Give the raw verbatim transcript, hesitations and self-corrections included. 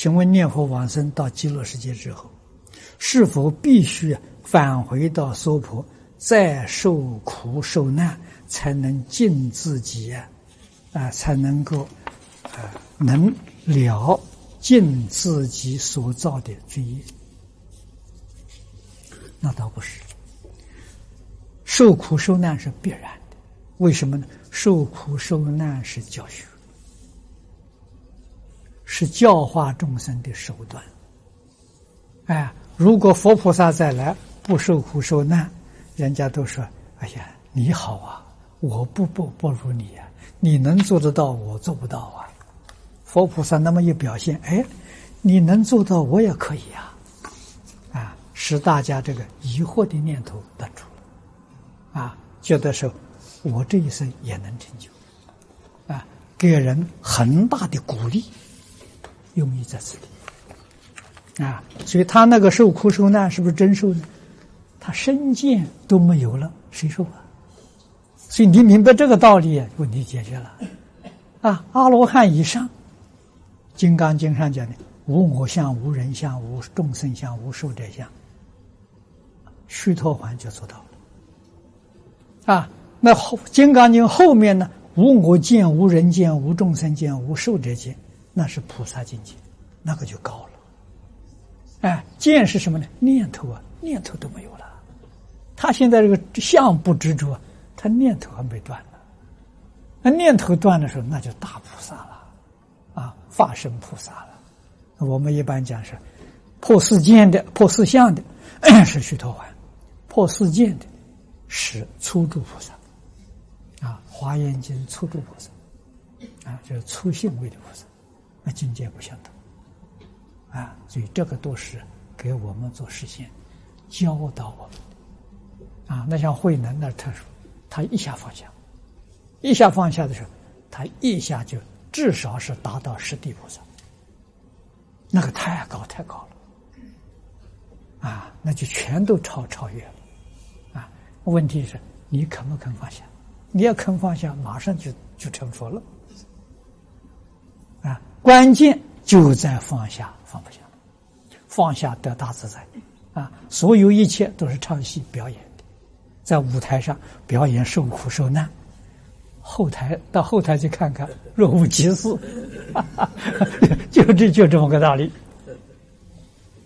请问念佛往生到极乐世界之后，是否必须返回到娑婆，再受苦受难，才能尽自己啊、呃，才能够啊、呃、能了尽自己所造的罪业？那倒不是，受苦受难是必然的。为什么呢？受苦受难是教学，是教化众生的手段。哎，如果佛菩萨再来不受苦受难，人家都说：“哎呀，你好啊，我不不不如你啊，你能做得到，我做不到啊。”佛菩萨那么一表现，哎，你能做到，我也可以啊，啊，使大家这个疑惑的念头断除了，啊，觉得说我这一生也能成就，啊，给人很大的鼓励，用意在此地，啊，所以他那个受苦受难是不是真受呢？他身见都没有了，谁受啊？所以你明白这个道理，问题解决了，啊，阿罗汉以上，《金刚经》上讲的无我相、无人相、无众生相、无寿者相，须陀洹就做到了，啊。那后《金刚经》后面呢？无我见、无人见、无众生见、无寿者见，那是菩萨境界，那个就高了。哎，见是什么呢？念头啊，念头都没有了。他现在这个相不执着，他念头还没断呢。那念头断的时候，那就大菩萨了，啊，化身菩萨了。我们一般讲是破世见的、破世相的是须陀洹，破世见的是初住菩萨。啊，《华严经》初住菩萨，啊，就是初信位的菩萨，那境界不相同，啊，所以这个都是给我们做实现，教导我们的，啊，那像慧能那特殊，他一下放下，一下放下的时候，他一下就至少是达到十地菩萨，那个太高太高了，啊，那就全都超超越了，啊，问题是你肯不肯放下？你要肯放下，马上就就成佛了，啊！关键就在放下，放不下，放下得大自在，啊！所有一切都是唱戏表演的，在舞台上表演受苦受难，后台到后台去看看，若无其事，就这就这么个道理。